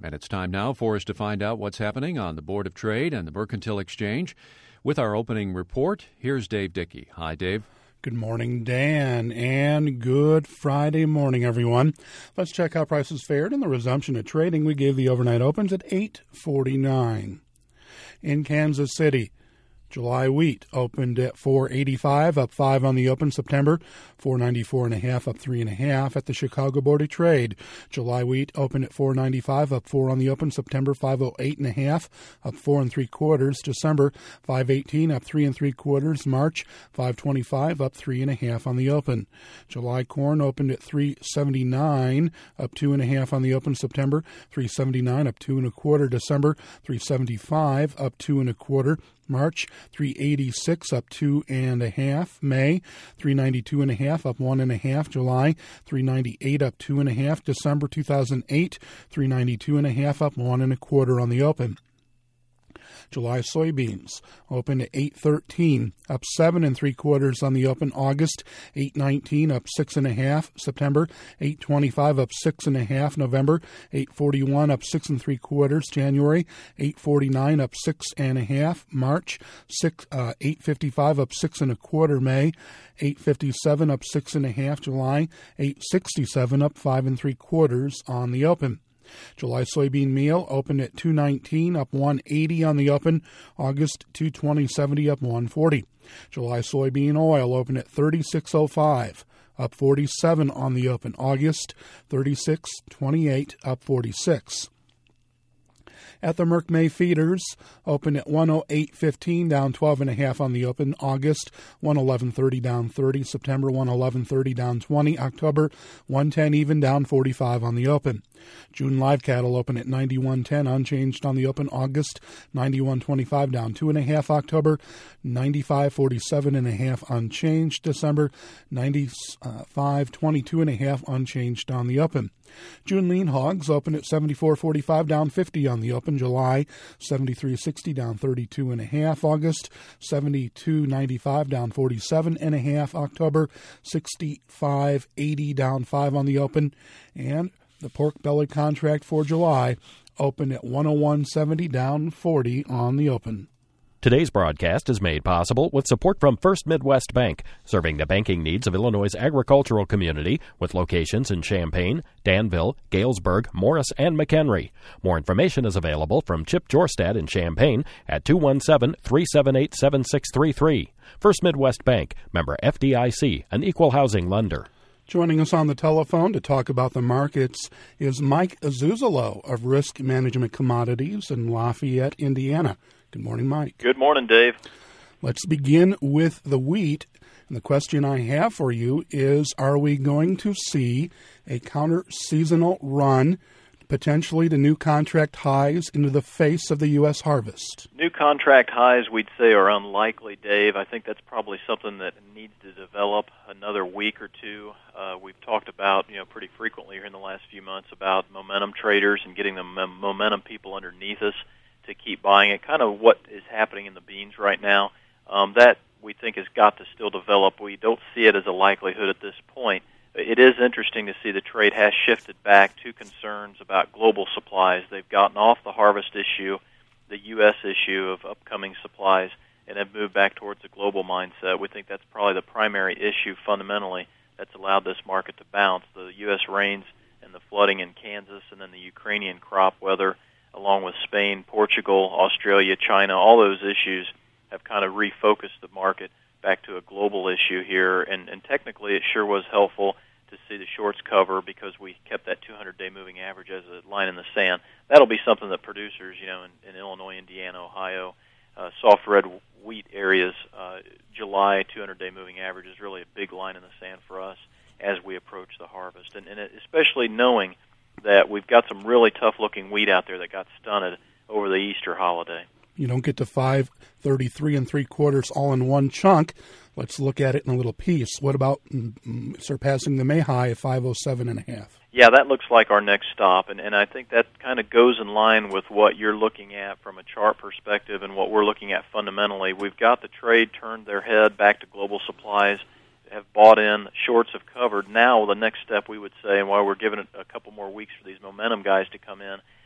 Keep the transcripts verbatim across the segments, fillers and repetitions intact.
And it's time now for us to find out what's happening on the Board of Trade and the Mercantile Exchange. With our opening report, here's Dave Dickey. Hi, Dave. Good morning, Dan, and good Friday morning, everyone. Let's check how prices fared in the resumption of trading. We gave the overnight opens at eight forty-nine. In Kansas City, July wheat opened at four eighty-five, up five on the open. September, four ninety-four and a half, up three and a half. At the Chicago Board of Trade, July wheat opened at four ninety-five, up four on the open. September, five oh eight and a half, up four and three quarters. December, five eighteen, up three and three quarters. March, five twenty-five, up three and a half on the open. July corn opened at three seventy-nine, up two and a half on the open. September, three seventy-nine, up two and a quarter. December, three seventy-five, up two and a quarter. March, three eighty-six, up two and a half. May, three ninety-two and a half, up one and a half. July, three ninety-eight, up two and a half. December two thousand eight, three ninety-two and a half, up one and a quarter on the open. July soybeans opened at eight thirteen, up seven and three quarters on the open. August, eight nineteen, up six and a half. September, eight twenty-five, up six and a half. November, eight forty-one, up six and three quarters. January, eight forty-nine, up six and a half. March, six uh, eight fifty-five, up six and a quarter. May, eight fifty-seven, up six and a half. July, eight sixty-seven, up five and three quarters on the open. July soybean meal opened at two nineteen, up one eighty on the open. August, two twenty seventy, up one forty. July soybean oil opened at thirty-six oh five, up forty-seven on the open. August, thirty-six twenty-eight, up forty-six. At the Merc May feeders, opened at one oh eight fifteen, down twelve and a half on the open. August, one eleven thirty, down thirty. September, one eleven thirty, down twenty. October, one ten even, down forty-five on the open. June live cattle open at ninety-one ten, unchanged on the open. August, ninety-one twenty-five, down two and a half. October, ninety-five forty-seven and a half, unchanged. December, ninety-five twenty-two and a half, unchanged on the open. June lean hogs open at seventy-four forty-five, down fifty on the open. July, seventy-three sixty, down thirty-two and a half. August, seventy-two ninety-five, down forty-seven and a half. October, sixty-five eighty, down five on the open. And the pork belly contract for July opened at one oh one seventy, down forty on the open. Today's broadcast is made possible with support from First Midwest Bank, serving the banking needs of Illinois' agricultural community with locations in Champaign, Danville, Galesburg, Morris, and McHenry. More information is available from Chip Jorstad in Champaign at two one seven, three seven eight, seven six three three. First Midwest Bank, member F D I C, an equal housing lender. Joining us on the telephone to talk about the markets is Mike Azuzalo of Risk Management Commodities in Lafayette, Indiana. Good morning, Mike. Good morning, Dave. Let's begin with the wheat. And the question I have for you is, are we going to see a counter-seasonal run, potentially to new contract highs into the face of the U S harvest? New contract highs, we'd say, are unlikely, Dave. I think that's probably something that needs to develop another week or two. Uh, we've talked about, you know, pretty frequently here in the last few months about momentum traders and getting the mem- momentum people underneath us to keep buying it, kind of what is happening in the beans right now. Um, that, we think, has got to still develop. We don't see it as a likelihood at this point. It is interesting to see the trade has shifted back to concerns about global supplies. They've gotten off the harvest issue, the U S issue of upcoming supplies, and have moved back towards a global mindset. We think that's probably the primary issue fundamentally that's allowed this market to bounce. The U S rains and the flooding in Kansas, and then the Ukrainian crop weather, along with Spain, Portugal, Australia, China, all those issues have kind of refocused the market back to a global issue here. And, and technically it sure was helpful to see the shorts cover because we kept that two hundred day moving average as a line in the sand. That'll be something that producers, you know, in, in Illinois, Indiana, Ohio, uh, soft red wheat areas, uh, July two hundred day moving average is really a big line in the sand for us as we approach the harvest. And, and especially knowing that we've got some really tough-looking wheat out there that got stunted over the Easter holiday. You don't get to five thirty-three and three quarters all in one chunk. Let's look at it in a little piece. What about mm, surpassing the May high of five oh seven and a half? Yeah, that looks like our next stop, and, and I think that kind of goes in line with what you're looking at from a chart perspective and what we're looking at fundamentally. We've got the trade turned their head back to global supplies, have bought in, shorts have covered. Now the next step we would say, and while we're giving it a couple more weeks for these momentum guys to come in,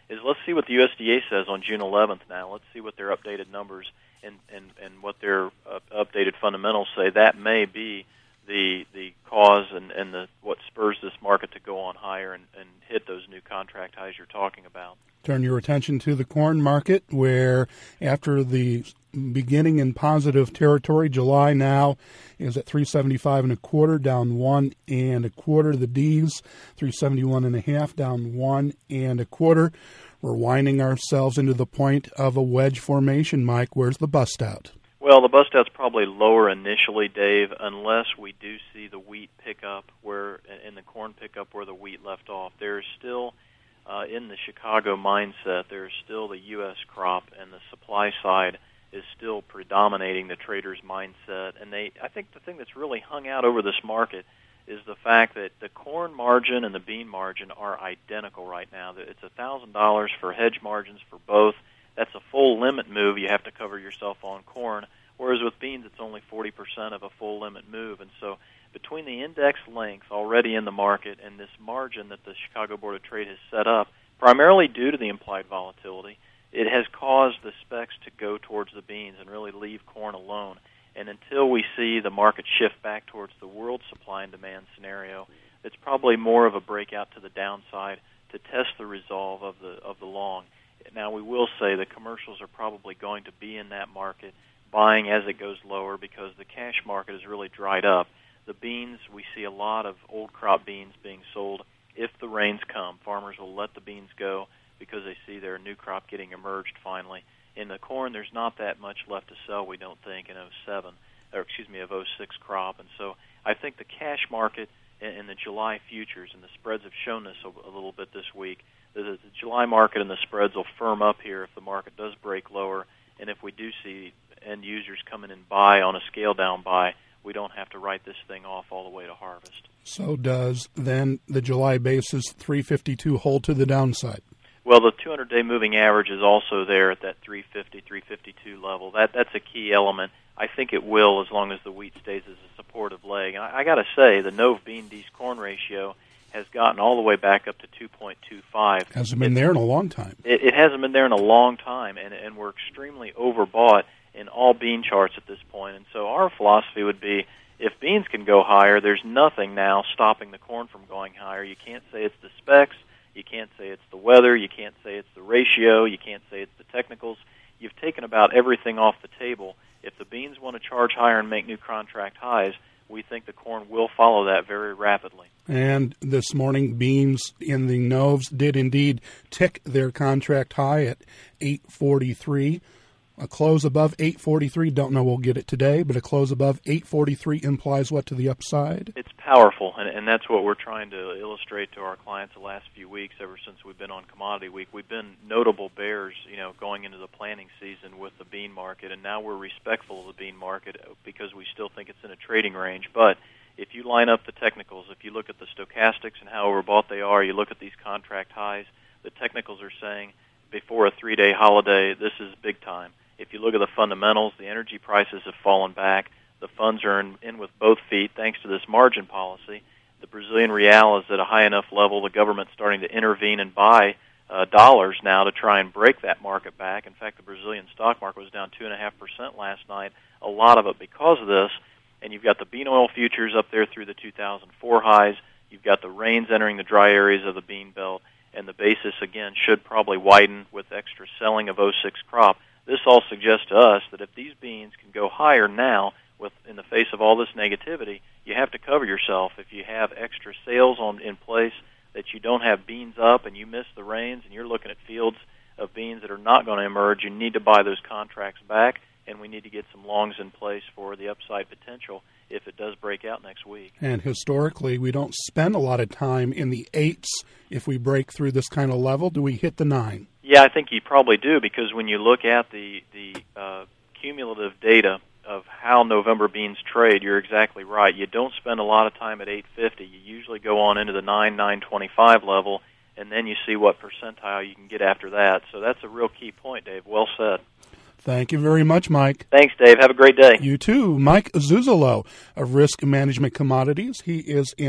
is let's see what the U S D A says on June eleventh now. Let's see what their updated numbers and, and, and what their uh, updated fundamentals say. That may be the the cause and, and the what spurs this market to go on higher and, and hit those new contract highs you're talking about. Turn your attention to the corn market, where after the beginning in positive territory, July now is at three seventy-five and a quarter, down one and a quarter. The D's three seventy-one and a half, down one and a quarter. We're winding ourselves into the point of a wedge formation. Mike, where's the bust out? Well, the bust out's probably lower initially, Dave, unless we do see the wheat pick up where, in the corn pick up where the wheat left off. There's still, uh, in the Chicago mindset, there's still the U S crop, and the supply side is still predominating the traders' mindset. And they, I think the thing that's really hung out over this market is the fact that the corn margin and the bean margin are identical right now. It's one thousand dollars for hedge margins for both. That's a full limit move. You have to cover yourself on corn, whereas with beans it's only forty percent of a full limit move. And so between the index length already in the market and this margin that the Chicago Board of Trade has set up, primarily due to the implied volatility, it has caused the specs to go towards the beans and really leave corn alone. And until we see the market shift back towards the world supply and demand scenario, it's probably more of a breakout to the downside to test the resolve of the of the long. Now, we will say the commercials are probably going to be in that market, buying as it goes lower because the cash market is really dried up. The beans, we see a lot of old crop beans being sold. If the rains come, farmers will let the beans go because they see their new crop getting emerged finally. In the corn, there's not that much left to sell, we don't think, in oh seven, or excuse me, of oh six crop. And so I think the cash market and the July futures, and the spreads have shown this a little bit this week, that the July market and the spreads will firm up here if the market does break lower, and if we do see end users come in and buy on a scale-down buy, we don't have to write this thing off all the way to harvest. So does then the July basis three fifty-two hold to the downside? Well, the two hundred day moving average is also there at that three fifty, three fifty-two level. That That's a key element. I think it will as long as the wheat stays as a supportive leg. And I, I got to say, the Nove bean D's corn ratio has gotten all the way back up to two point two five. Hasn't been it, there in a long time. It, it hasn't been there in a long time, and, and we're extremely overbought in all bean charts at this point. And so our philosophy would be, if beans can go higher, there's nothing now stopping the corn from going higher. You can't say it's the specs. You can't say it's the weather. You can't say it's the ratio. You can't say it's the technicals. You've taken about everything off the table. If the beans want to charge higher and make new contract highs, we think the corn will follow that very rapidly. And this morning, beans in the Noves did indeed tick their contract high at eight forty-three. A close above eight forty-three, don't know we'll get it today, but a close above eight forty-three implies what to the upside? It's powerful, and, and that's what we're trying to illustrate to our clients the last few weeks, ever since we've been on Commodity Week. We've been notable bears, you know, going into the planting season with the bean market, and now we're respectful of the bean market because we still think it's in a trading range. But if you line up the technicals, if you look at the stochastics and how overbought they are, you look at these contract highs, the technicals are saying before a three-day holiday, this is big time. If you look at the fundamentals, the energy prices have fallen back. The funds are in, in with both feet thanks to this margin policy. The Brazilian real is at a high enough level. The government's starting to intervene and buy uh, dollars now to try and break that market back. In fact, the Brazilian stock market was down two point five percent last night, a lot of it because of this. And you've got the bean oil futures up there through the two thousand four highs. You've got the rains entering the dry areas of the bean belt. And the basis, again, should probably widen with extra selling of oh six crop. This all suggests to us that if these beans can go higher now, with in the face of all this negativity, you have to cover yourself. If you have extra sales on in place, that you don't have beans up and you miss the rains and you're looking at fields of beans that are not going to emerge, you need to buy those contracts back, and we need to get some longs in place for the upside potential if it does break out next week. And historically, we don't spend a lot of time in the eights if we break through this kind of level. Do we hit the nine? Yeah, I think you probably do, because when you look at the, the uh, cumulative data of how November beans trade, you're exactly right. You don't spend a lot of time at eight fifty. You usually go on into the nine, nine twenty-five level, and then you see what percentile you can get after that. So that's a real key point, Dave. Well said. Thank you very much, Mike. Thanks, Dave. Have a great day. You too. Mike Zuzolo of Risk Management Commodities. He is in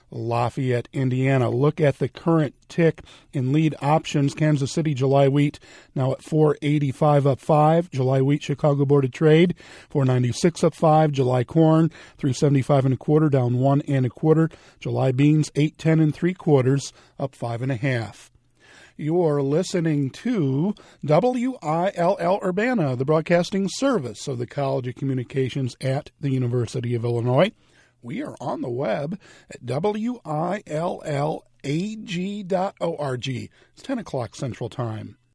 Lafayette, Indiana. Look at the current tick in lead options. Kansas City July wheat now at four eighty-five up five. July wheat Chicago Board of Trade four ninety-six up five. July corn three seventy-five and a quarter down one and a quarter. July beans eight ten and three quarters up five and a half. You're listening to W I L L Urbana, the broadcasting service of the College of Communications at the University of Illinois. We are on the web at W I L L A G dot org. It's ten o'clock Central Time.